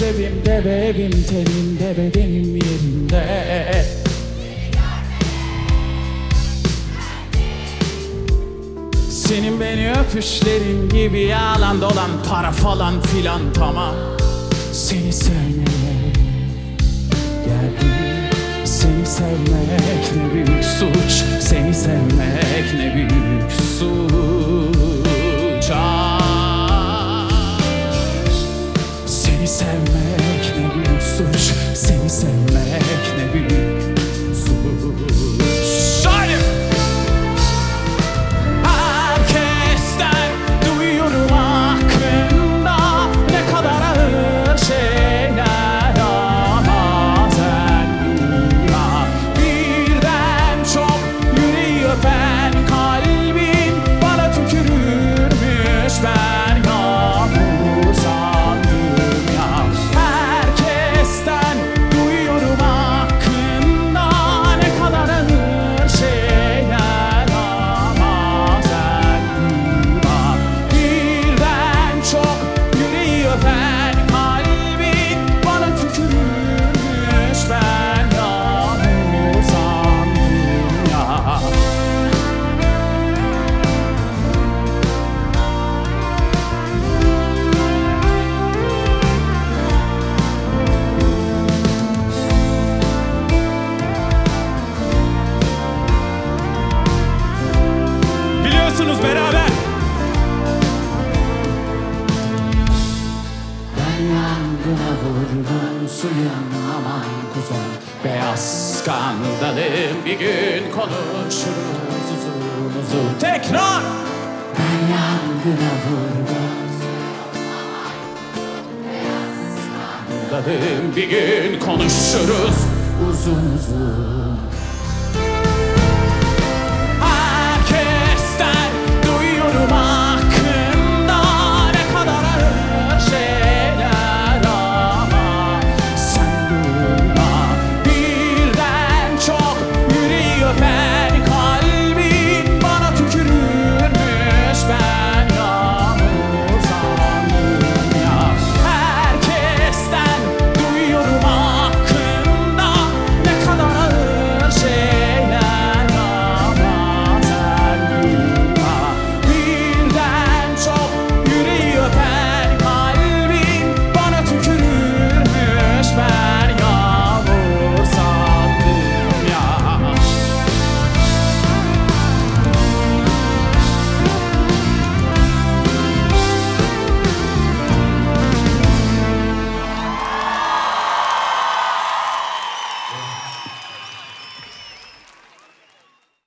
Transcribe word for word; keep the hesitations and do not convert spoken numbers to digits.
evimde ve evim teninde, bedenim yerinde. Senin beni öpüşlerin gibi yalan dolan, para falan filan tamam. Seni sevmeye geldim. Seni sevmek ne büyük suç, seni sevmek ne büyük suç. Ah, seni sevmek ne büyük suç, seni sevmek ne büyük suç. Şöyle! Herkesten duyuyorum hakkında ne kadar ağır şeyler, ama sen duyma. Birden çok yüreği öpen kalbin bana tükürürmüş, ben yağmur sandım ya. Herkesten duyuyorum hakkında ne kadar ağır şeyler, ama sen duyma. Birden çok yüreği öpen kalbin bana tükürürmüş, ben yağmur sandım ya. Biliyorsunuz beraber. Ben yangına vurdum suyun aman kuzum, beyaz skandalım bir gün konuşuruz uzun uzun. Tekrar. Ben yangına vurdum skandalım bir gün konuşuruz uzun uzun.